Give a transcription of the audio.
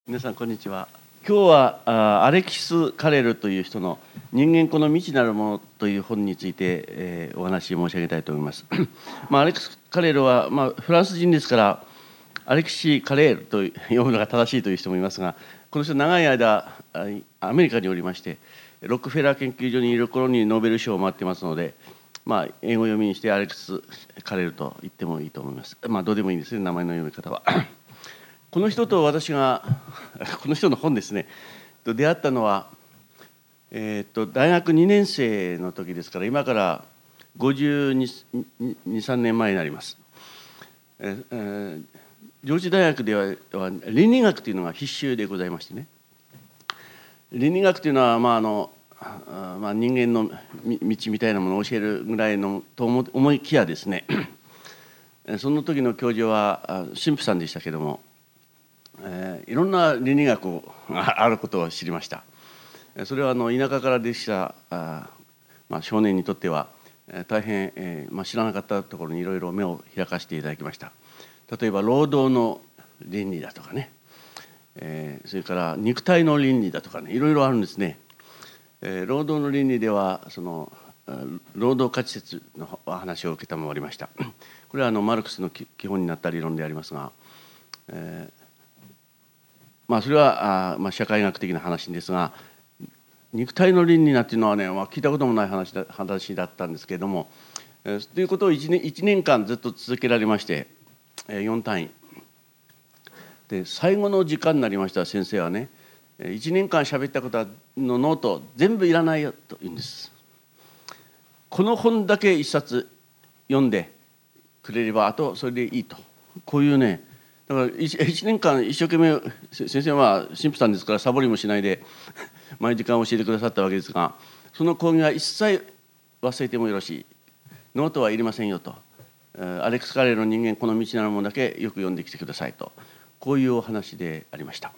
皆さんこんにちは。今日はアレキス・カレルという人の「人間この未知なるもの」という本について、お話を申し上げたいと思います。アレキス・カレルは、フランス人ですからアレキシー・カレールと読むのが正しいという人もいますが、この人長い間アメリカにおりまして、ロックフェラー研究所にいる頃にノーベル賞をもらってますので、英語読みにしてアレキス・カレルと言ってもいいと思います。どうでもいいんですね、名前の読み方は。この人と私がこの人の本ですねと出会ったのは、大学2年生の時ですから、今から52、3年前になります。上智大学では倫理学というのが必修でございましてね、倫理学というのは、人間の道みたいなものを教えるぐらいのと思いきやですね、その時の教授は神父さんでしたけども、いろんな倫理学があることを知りました。それは田舎からできた少年にとっては大変、知らなかったところにいろいろ目を開かせていただきました。例えば労働の倫理だとかね、それから肉体の倫理だとかね、いろいろあるんですね。労働の倫理ではその労働価値説の話を承りました。これはマルクスの基本になった理論でありますが、それは社会学的な話ですが、肉体の倫理なんていうのはね、聞いたこともない話だったんですけれども、ということを1年間ずっと続けられまして、4単位で、最後の時間になりましたら先生はね、1年間喋ったことのノート全部いらないよと言うんです。この本だけ一冊読んでくれればあとそれでいいと、こういうね、だから 1年間一生懸命先生は神父さんですからサボりもしないで毎時間教えてくださったわけですが、その講義は一切忘れてもよろしい、ノートはいりませんよと、アレックス・カレーの人間この道なるものだけよく読んできてくださいと、こういうお話でありました。